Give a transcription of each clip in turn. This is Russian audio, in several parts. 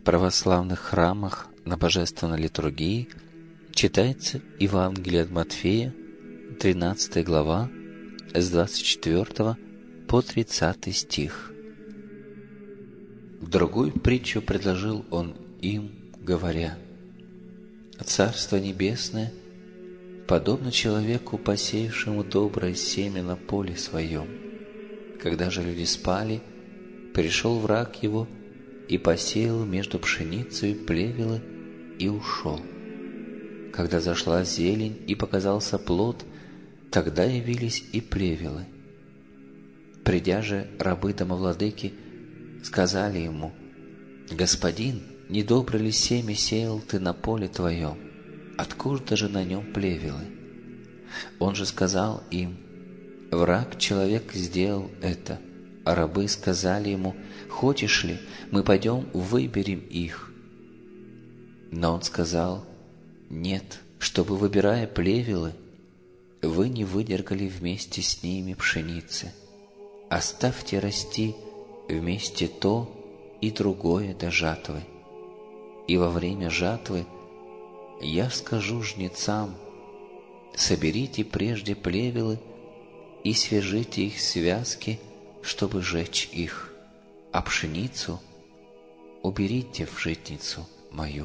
В православных храмах на божественной литургии читается Евангелие от Матфея, 13 глава, с 24 по 30 стих. Другую притчу предложил он им, говоря: «Царство Небесное подобно человеку, посеявшему доброе семя на поле своем. Когда же люди спали, пришел враг его и посеял между пшеницей плевелы и ушел. Когда зашла зелень и показался плод, тогда явились и плевелы. Придя же рабы домовладыки, сказали ему: Господин, недобро ли семя сеял ты на поле твоем? Откуда же на нем плевелы? Он же сказал им: враг человек сделал это. А рабы сказали ему: хочешь ли, мы пойдем выберем их? Но он сказал: нет, чтобы, выбирая плевелы, вы не выдергали вместе с ними пшеницы. Оставьте расти вместе то и другое до жатвы. И во время жатвы я скажу жнецам: соберите прежде плевелы и свяжите их связки, чтобы жечь их, а пшеницу уберите в житницу мою».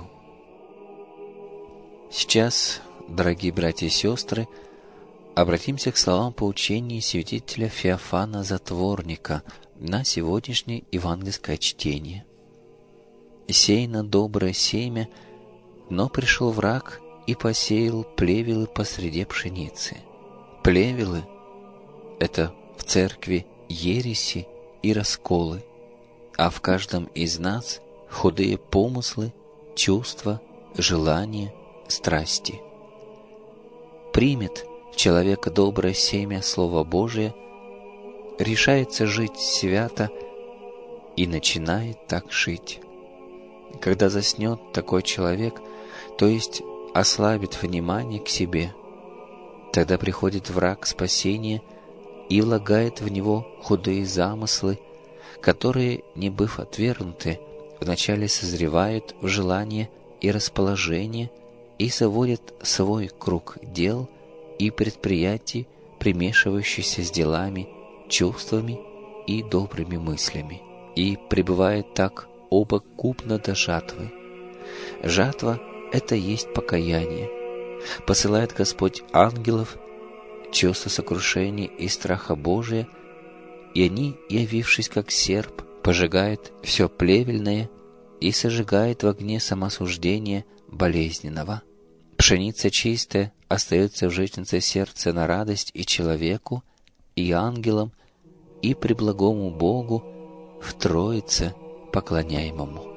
Сейчас, дорогие братья и сестры, обратимся к словам поучения святителя Феофана Затворника на сегодняшнее евангельское чтение. «Сеяно доброе семя, но пришел враг и посеял плевелы посреди пшеницы». Плевелы — это в церкви ереси и расколы, а в каждом из нас худые помыслы, чувства, желания, страсти. Примет человек доброе семя Слова Божия, решается жить свято и начинает так жить. Когда заснет такой человек, то есть ослабит внимание к себе, тогда приходит враг спасения и влагает в него худые замыслы, которые, не быв отвергнуты, вначале созревают в желание и расположение и заводят свой круг дел и предприятий, примешивающихся с делами, чувствами и добрыми мыслями, и пребывает так оба купно до жатвы. Жатва — это есть покаяние. Посылает Господь ангелов, чувство сокрушения и страха Божия, и они, явившись как серп, пожигают все плевельное и сожигает в огне самосуждения болезненного. Пшеница чистая остается в житнице сердца на радость и человеку, и ангелам, и преблагому Богу в Троице поклоняемому.